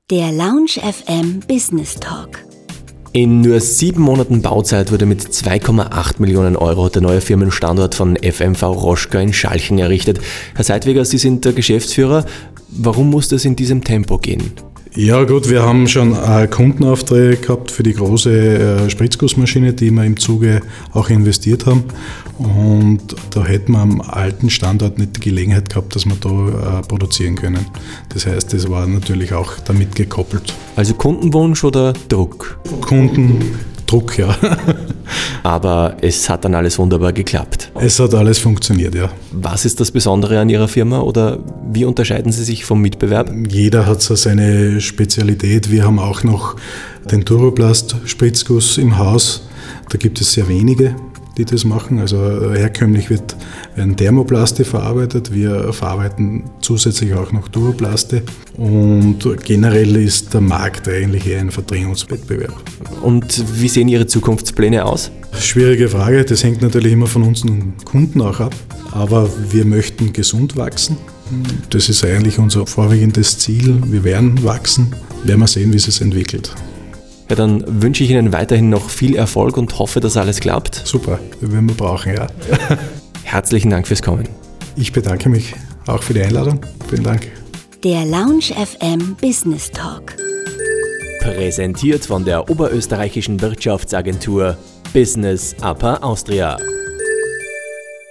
Der Lounge FM Business Talk. In nur 7 Monaten Bauzeit wurde mit 2,8 Millionen Euro der neue Firmenstandort von FMV Roschka in Schalchen errichtet. Herr Seidweger, Sie sind der Geschäftsführer. Warum muss das in diesem Tempo gehen? Ja gut, wir haben schon Kundenaufträge gehabt für die große Spritzgussmaschine, die wir im Zuge auch investiert haben. Und da hätten wir am alten Standort nicht die Gelegenheit gehabt, dass wir da produzieren können. Das heißt, das war natürlich auch damit gekoppelt. Also Kundenwunsch oder Druck? Kundendruck, ja. Aber es hat dann alles wunderbar geklappt. Es hat alles funktioniert, ja. Was ist das Besondere an Ihrer Firma oder wie unterscheiden Sie sich vom Mitbewerb? Jeder hat so seine Spezialität. Wir haben auch noch den Duroplast-Spritzguss im Haus. Da gibt es sehr wenige, die das machen. Also herkömmlich werden Thermoplaste verarbeitet. Wir verarbeiten zusätzlich auch noch Duroplaste. Und generell ist der Markt eigentlich eher ein Verdrängungswettbewerb. Und wie sehen Ihre Zukunftspläne aus? Schwierige Frage. Das hängt natürlich immer von unseren Kunden auch ab. Aber wir möchten gesund wachsen. Das ist eigentlich unser vorwiegendes Ziel. Wir werden wachsen. Werden wir sehen, wie es sich entwickelt. Ja, dann wünsche ich Ihnen weiterhin noch viel Erfolg und hoffe, dass alles klappt. Super, das werden wir brauchen, ja. Herzlichen Dank fürs Kommen. Ich bedanke mich auch für die Einladung. Vielen Dank. Der Lounge FM Business Talk. Präsentiert von der Oberösterreichischen Wirtschaftsagentur Business Upper Austria.